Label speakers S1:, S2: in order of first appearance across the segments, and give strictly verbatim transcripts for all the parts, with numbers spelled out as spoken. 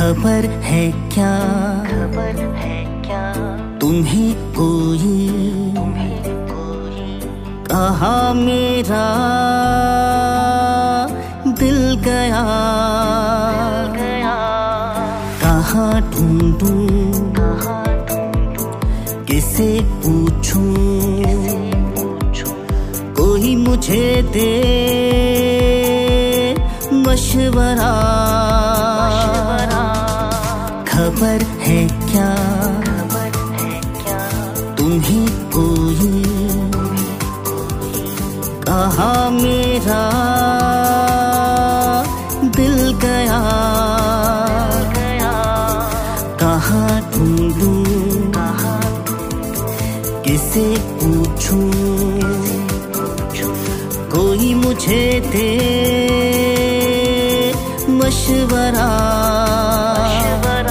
S1: खबर है क्या,
S2: खबर है क्या,
S1: तुम्हें कोई,
S2: तुम्हें कोई
S1: कहाँ मेरा दिल गया,
S2: गया,
S1: कहाँ ढूंढूं,
S2: कहाँ ढूंढूं,
S1: किसे पूछूं,
S2: किसे पूछूं,
S1: कोई मुझे दे मशवरा,
S2: मशवरा।
S1: खबर है क्या,
S2: खबर है क्या,
S1: तुम्हें कोई, कहाँ मेरा दिल गया,
S2: गया,
S1: कहाँ ढूंढूं,
S2: कहाँ
S1: किसे पूछूं,
S2: पूछूं,
S1: कोई मुझे दे मशवरा,
S2: मशवरा।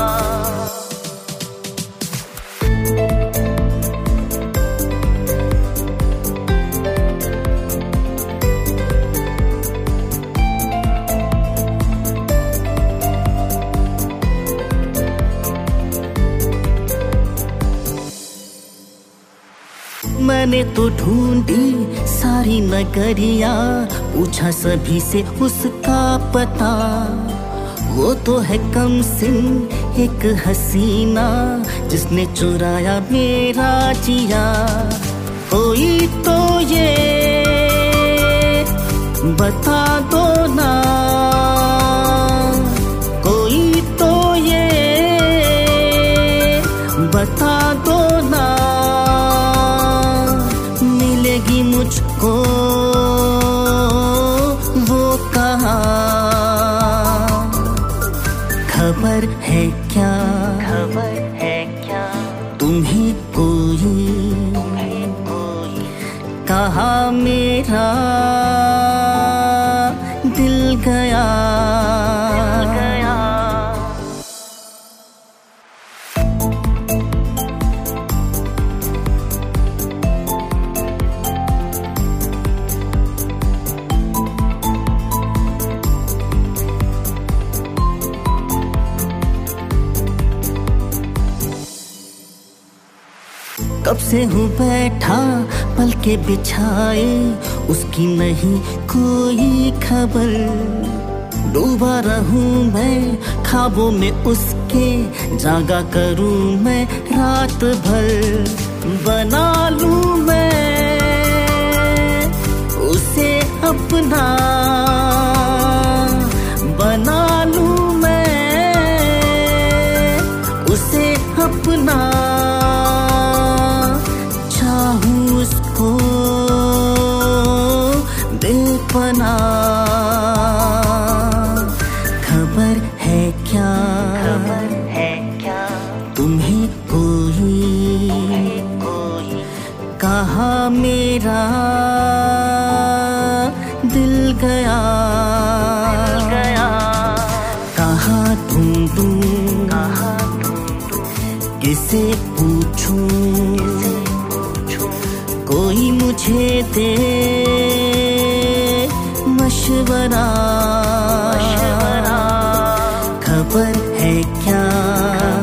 S1: मैंने तो ढूंढी सारी नगरिया, पूछा सभी से उसका पता, वो तो है कम सिन एक हसीना, जिसने चुराया मेरा जिया। कोई तो ये बता दो ना, कोई तो ये बता दो ना, मिलेगी मुझको वो कहाँ, खबर है क्या,
S2: खबर है क्या,
S1: तुम्हें कोई,
S2: तुम्हें कोई
S1: कहाँ मेरा दिल गया,
S2: गया।
S1: कब से हूँ बैठा पल के बिछाए, उसकी नहीं कोई खबर, डूबा रहूं मैं ख्वाबों में उसके, जागा करूं मैं रात भर, बना लूं मैं उसे अपना, बना लूं मैं उसे अपना, चाहूं उसको बेपना, खबर है क्या,
S2: खबर है क्या,
S1: तुम्हें कोई,
S2: तुम्हें कोई
S1: कहाँ मेरा दिल गया,
S2: गया,
S1: कहाँ ढूंढूं,
S2: कहाँ ढूंढूं,
S1: किसे पूछूं,
S2: किसे पूछूं,
S1: कोई मुझे दे मशवरा,
S2: मशवरा।
S1: खबर है क्या,